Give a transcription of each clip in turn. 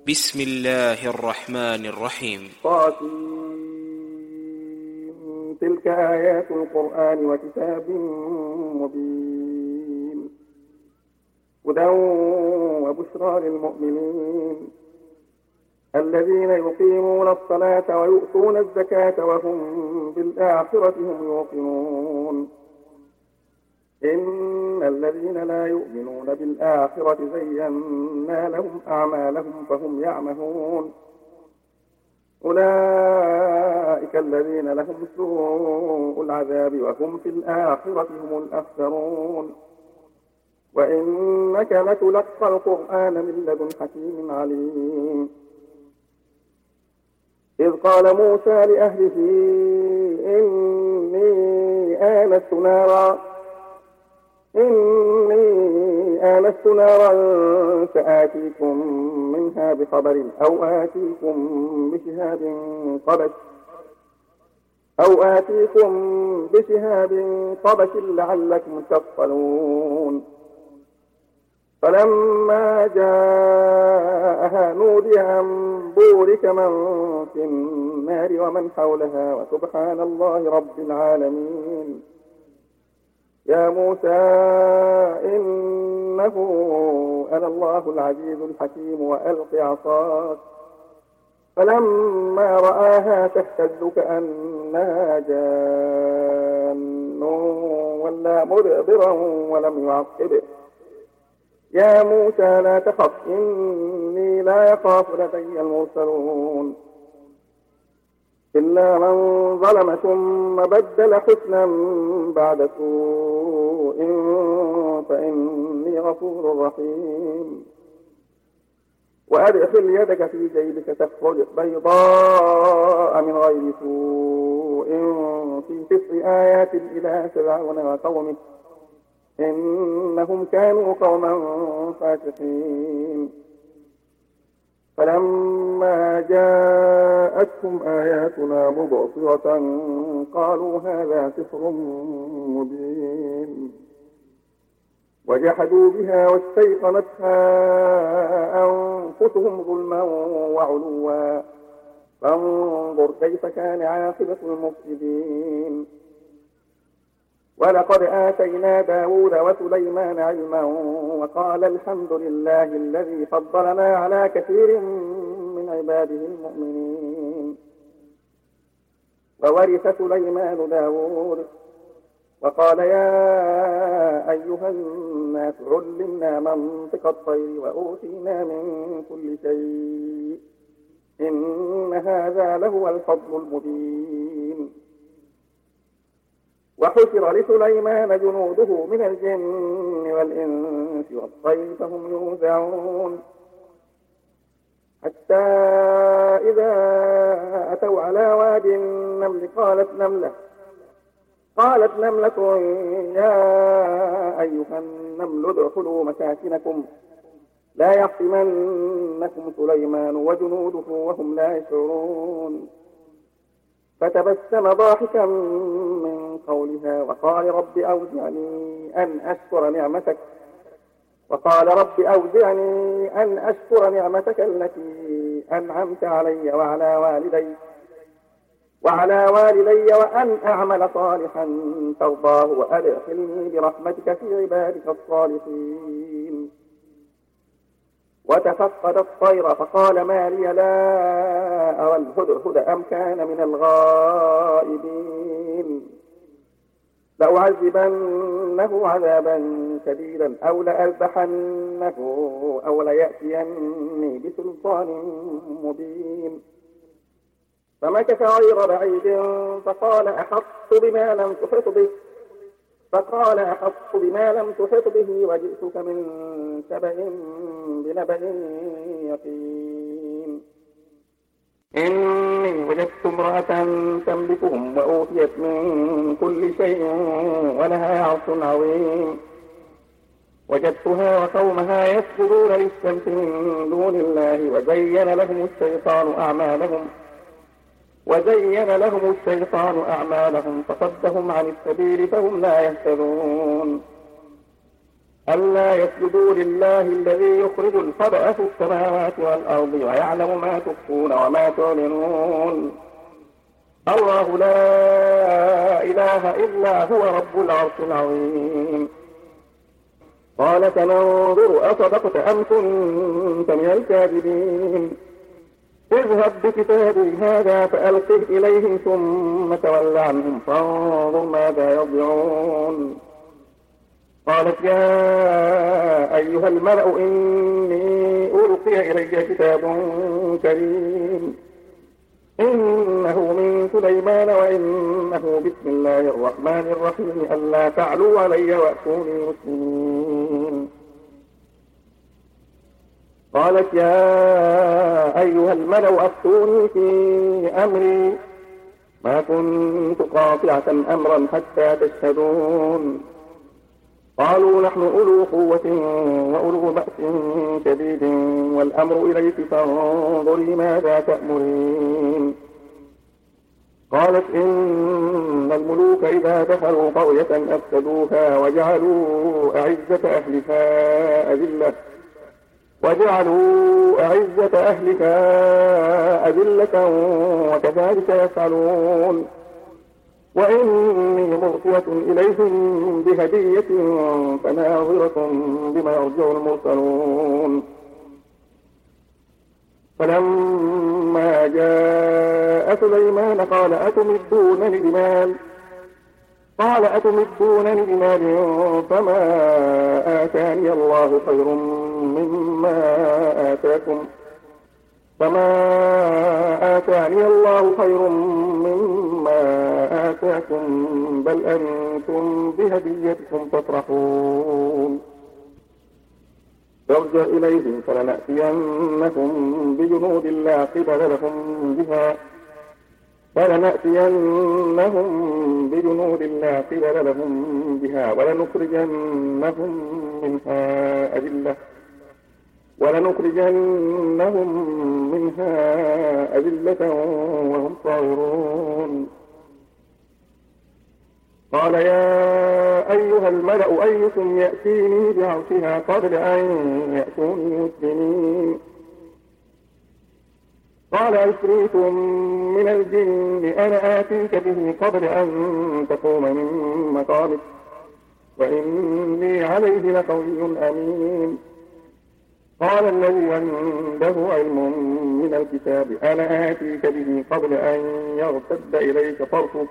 بسم الله الرحمن الرحيم. تلك آيات القرآن وكتاب مبين هدى وبشرى للمؤمنين الذين يقيمون الصلاة ويؤتون الزكاة وهم بالآخرة هم يوقنون إن الذين لا يؤمنون بالآخرة زينا لهم أعمالهم فهم يعمهون أولئك الذين لهم سوء العذاب وهم في الآخرة هم الأخسرون وإنك لتلقى القرآن من لدن حكيم عليم إذ قال موسى لأهله إني آنست نارا سآتيكم منها بخبر أو آتيكم بشهاب قبس لعلكم تصطلون فلما جاءها نودي أن بورك من في النار ومن حولها وسبحان الله رب العالمين يا موسى إنه أنا الله العزيز الحكيم وألق عصاك فلما رآها تهتز كأنها جان ولا مدبرا ولم يعقب يا موسى لا تخف إني لا يخاف لدي المرسلون إلا من ظلم ثم بدل حسنا بعد سوء فإني غفور رحيم وأدخل يدك في جيبك تخرج بيضاء من غير سوء في 9 آيات إلى فرعون وقومه إنهم كانوا قوما فاسقين فلما جاءتهم آياتنا مبصرة قالوا هذا سحر مبين وجحدوا بها واستيقنتها أنفسهم ظلما وعلوا فانظر كيف كان عاقبة المفسدين ولقد آتينا داود وسليمان علما وقال الحمد لله الذي فضلنا على كثير من عباده المؤمنين وورث سليمان داود وقال يا أيها الناس علمنا منطق الطير وأوتينا من كل شيء إن هذا لهو الفضل المبين وحشر لسليمان جنوده من الجن والإنس والطير فهم يوزعون حتى إذا أتوا على واد النمل قالت نملة يا أيها النمل ادخلوا مساكنكم لا يحطمنكم سليمان وجنوده وهم لا يشعرون فتبسم ضاحكا من قولها وقال رب أوزعني أن أشكر نعمتك التي أنعمت علي وعلى والدي وأن أعمل صالحا ترضاه وأدخلني برحمتك في عبادك الصالحين وتفقد الطير فقال ما لي لا أرى الهدهد أم كان من الغائبين لأعذبنه عذابا شديدا أو لأذبحنه أو ليأتيني بسلطان مبين فمكث غير بعيد فقال أحطت بما لم تحط به وجئتك من سبأ بنبأ يقين إني وجدت امرأة تملكهم وأوتيت من كل شيء ولها عرش عظيم وجدتها وقومها يسجدون للشمس من دون الله وزين لهم الشيطان أعمالهم فصدهم عن السبيل فهم لا يهتدون ألا يسجدوا لله الذي يخرج الخبأ في السماوات والأرض ويعلم ما تخفون وما تعلنون الله لا إله إلا هو رب العرش العظيم قال سننظر أصدقت أم كنت من الكاذبين اذهب بكتابي هذا فألقه إليهم ثم تول عنهم فانظر ماذا يرجعون قالت يا أيها الملأ إني ألقي إلي كتاب كريم إنه من سليمان وإنه بسم الله الرحمن الرحيم ألا تعلوا علي وأتوني مسلمين قالت يا أيها الملأ أفتوني في أمري ما كنت قاطعة أمرا حتى تشهدون قالوا نحن أولو قوة وأولو بأس شديد والأمر إليك فانظري ماذا تأمرين قالت إن الملوك إذا دخلوا قرية أفسدوها وجعلوا أعزة أهلها أذلة وكذلك يفعلون وإني مرسلة إليهم بهدية فناظرة بما يرجع المرسلون فلما جاء سليمان قال أتمدونني بمال فما آتاني الله خير مما آتاكم بل أنتم بهديتكم تفرحون ارجع إليهم فلنأتينهم بجنود لا قبل لهم بها ولنخرجنهم منها أذلة وهم صاغرون قال يا أيها الملأ أيكم يأتيني بعرشها قبل أن يأتوني مسلمين قال عفريت من الجن أنا آتيك به قبل أن تقوم من مقامك وإني عليه لقوي أمين قال الذي عنده علم من الكتاب أنا آتيك به قبل أن يرتد إليك طرفك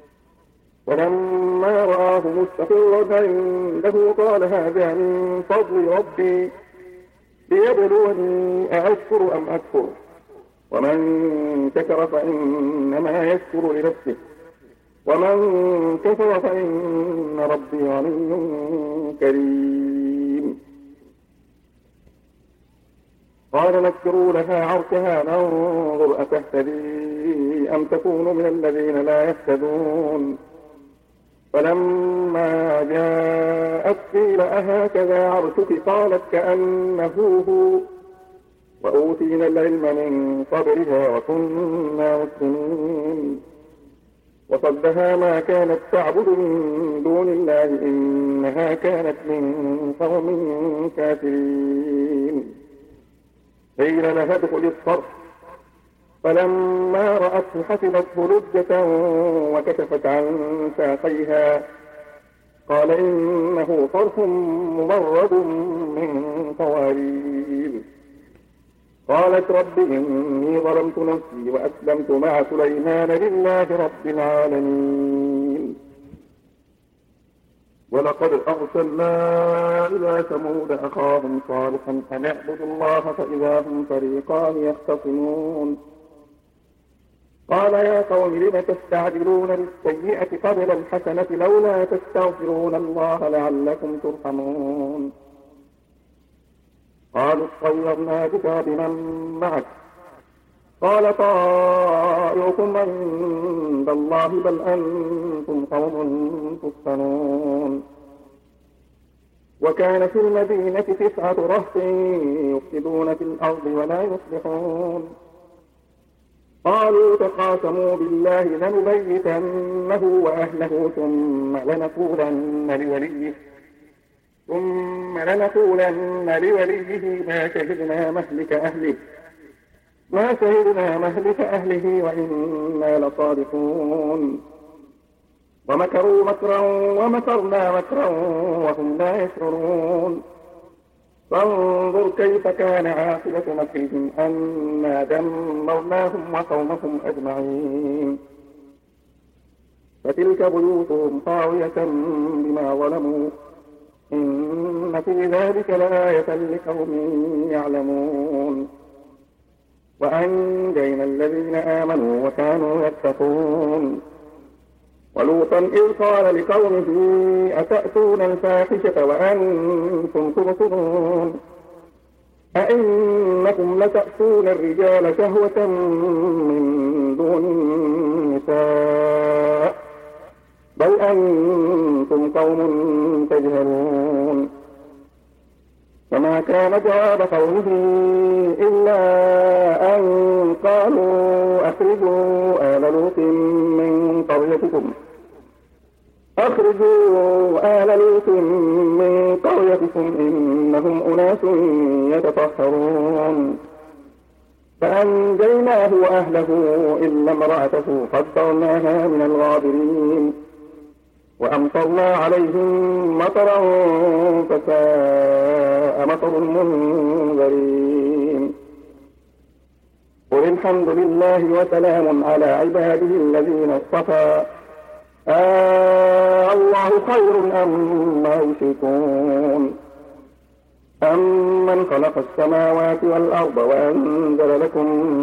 ولما رآه مستقرا عنده قال هذا من فضل ربي ليبلوني أأشكر أم أكفر ومن شكر فإنما يشكر لنفسه ومن كفر فإن ربي غني كريم قال نكروا لها عرشها ننظر أتهتدي أم تكون من الذين لا يهتدون فلما جاءت قيل أهكذا عرشك قالت كأنه هو وأوتينا العلم من قبلها وكنا مسلمين وصدها ما كانت تعبد من دون الله إنها كانت من قوم كافرين قيل لها ادخل الصرح فلما رأته حسبته لجة وكشفت عن ساقيها قال إنه صرح ممرد من قوارير قالت رب إني ظلمت نفسي وأسلمت مع سليمان لله رب العالمين ولقد أرسلنا إلى ثمود أخاهم صالحا أن اعبدوا الله فإذا هم فريقان يختصمون قال يا قوم لم تستعجلون بالسيئة قبل الحسنة لولا تستغفرون الله لعلكم ترحمون قالوا اطيرنا بك بمن معك قال طائركم عند الله بل أنتم قوم تفتنون وكان في المدينة 9 رهط يفسدون في الأرض ولا يصلحون قالوا تقاسموا بالله لنبيتنه وأهله ثم لنقولن لوليه ثم لنقولن لوليه ما شهدنا مهلك أهله وإنا لصادقون. ومكروا مكرا ومكرنا مكرا وهم لا يشعرون. فانظر كيف كان عاقبة مكرهم أنا دمرناهم وقومهم أجمعين. فتلك بيوتهم خاوية بما ظلموا إن في ذلك لآية لقوم يعلمون. وأنجينا الذين آمنوا وكانوا يتقون. ولوطا إذ قال لقومه أتأتون الفاحشة وأنتم تبصرون أئنكم لتأتون الرجال شهوة من دون النساء بل أنتم قوم تجهلون. فما كان جواب قومه إلا أن قالوا أخرجوا آل لوط من قريتكم إنهم أناس يتطهرون. فأنجيناه وأهله إلا امرأته قدرناها من الغابرين. وأمطرنا عليهم مطرا فساء مطر المنذرين. قل الحمد لله وسلام على عباده الذين اصطفى الله خير أما يشركون. أمن خلق السماوات والأرض وأنزل لكم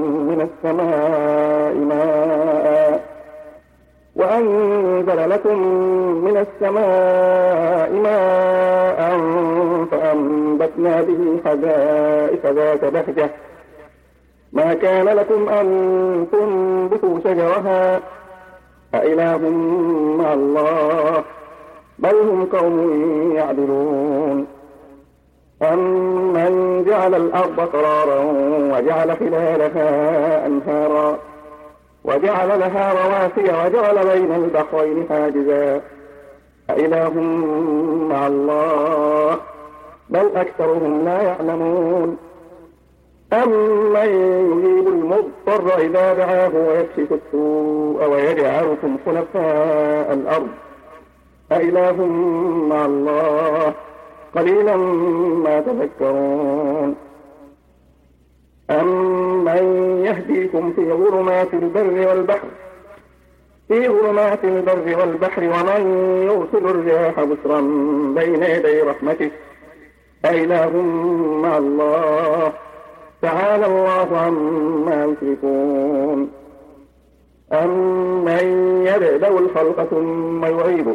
من السماء ماء فأنبتنا به حدائق ذات بهجة ما كان لكم أن تنبتوا شجرها أإله مع الله بل هم قوم يعدلون. أمن جعل الأرض قرارا وجعل خلالها أنهارا وجعل لها رواسي وجعل بين البحرين حاجزا أإله مع الله بل أكثرهم لا يعلمون. أمن يجيب المضطر إذا دعاه ويكشف السوء ويجعلكم خلفاء الأرض أإله مع الله قليلا ما تذكرون. أمن يهديكم في ظلمات البر والبحر ومن يرسل الرياح بشرا بين يدي رحمته أإله مع الله تعالى الله عما يشركون. أمن يبدأ الخلق ثم يعيده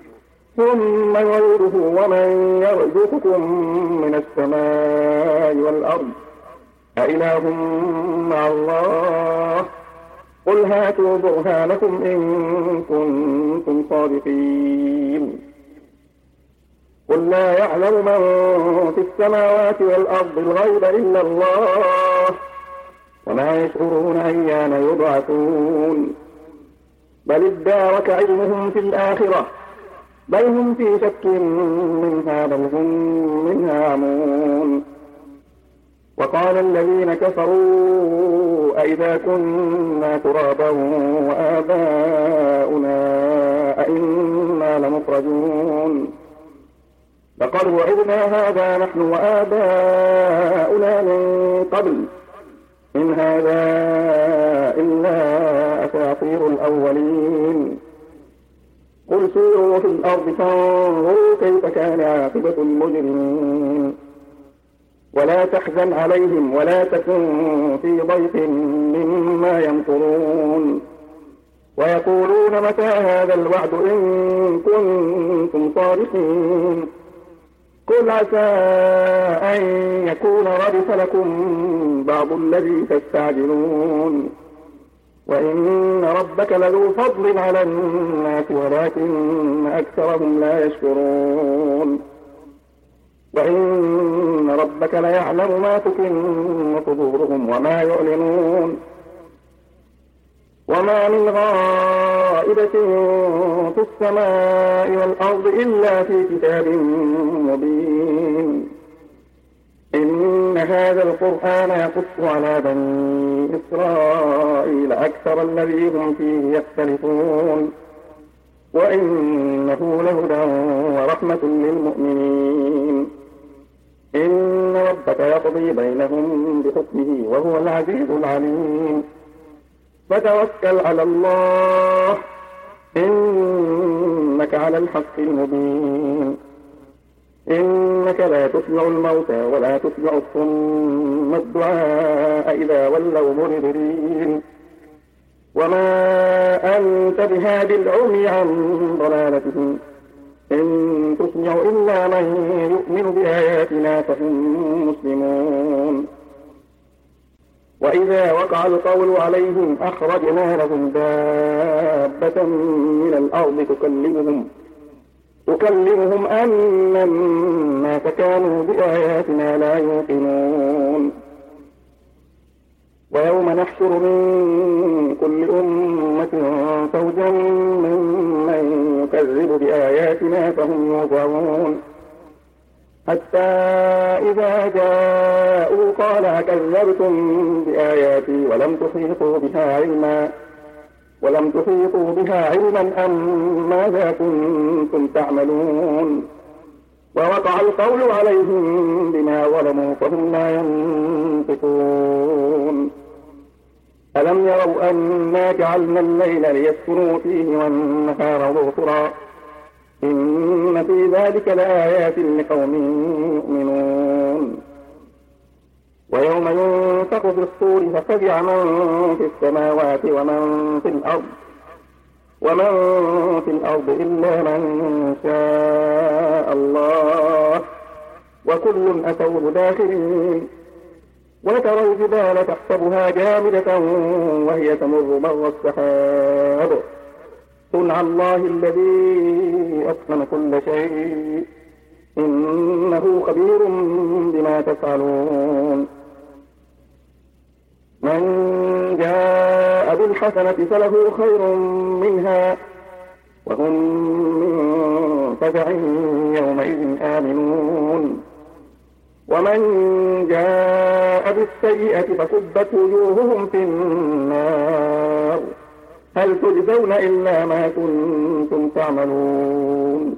ومن يرزقكم من السماء والأرض أإله مع الله قل هاتوا برهانكم إن كنتم صادقين. قل لا يعلم من في السماوات والأرض الغيب إلا الله وما يشعرون أيان يبعثون. بل ادارك علمهم في الآخرة بل هم في شك منها بل هم منها عمون. وقال الذين كفروا أئذا كنا ترابا وآباؤنا أئنا لمخرجون. لقد وعدنا هذا نحن وآباؤنا من قبل إن هذا إلا أساطير الأولين. قل سيروا في الأرض فانظروا كيف كان عاقبة المجرمين. ولا تحزن عليهم ولا تكن في ضيق مما يمكرون. ويقولون متى هذا الوعد إن كنتم صادقين. قل عسى أن يكون ردف لكم بعض الذي تستعجلون وإن ربك لذو فضل على الناس ولكن أكثرهم لا يشكرون. وإن ربك ليعلم ما تكن صدورهم وما يعلنون. وما من غائبة في السماء والأرض إلا في كتاب مبين. إن هذا القرآن يقص على بني إسرائيل أكثر الذي هم فيه يختلفون، وإنه لهدى ورحمة للمؤمنين. إن ربك يقضي بينهم بحكمه وهو العزيز العليم. فتوكل على الله إنك على الحق المبين. إنك لا تسمع الموتى ولا تسمع الصم الدعاء إذا ولوا مدبرين. وما أنت بهادي العمي عن ضلالتهم إن تسمع إلا من يؤمن بآياتنا فهم مسلمون. وإذا وقع القول عليهم أخرجنا لهم دابة من الأرض تكلمهم أن الناس كانوا بآياتنا لا يوقنون. ويوم نحشر من كل أمة فوجا ممن يكذب بآياتنا فهم يوزعون. حتى إذا جاءوا قال أكذبتم بآياتي ولم تحيطوا بها علما أم ماذا كنتم تعملون. ووقع القول عليهم بما ظلموا فهم لا ينطقون. ألم يروا أنا جعلنا الليل ليسكنوا فيه والنهار مبصرا إن في ذلك لآيات لقوم يؤمنون. ويوم ينفخ في الصور ففزع من في السماوات ومن في الأرض إلا من شاء الله وكل أتوه داخرين. وترى الجبال تحسبها جامدة وهي تمر مر السحاب صنع الله الذي أتقن كل شيء إنه خبير بما تفعلون. من جاء بالحسنة فله خير منها وهم من فزع يومئذ آمنون. ومن جاء بالسيئة فكبت وجوههم في النار هل تجزون إلا ما كنتم تعملون.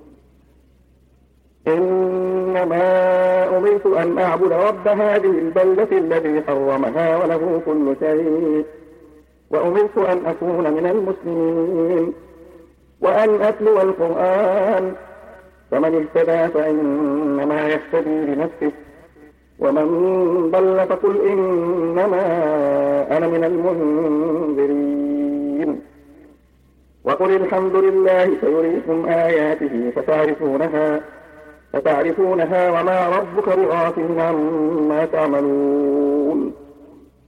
إنما أمرت أن أعبد رب هذه البلدة الذي حرمها وله كل شيء وأمرت أن أكون من المسلمين وأن أتلو القرآن. فمن اهتدى فإنما يهتدي لنفسه ومن ضل فقل إنما أنا من المنذرين. وقل الحمد لله سيريكم آياته فتعرفونها وما ربك بغافل عما تعملون.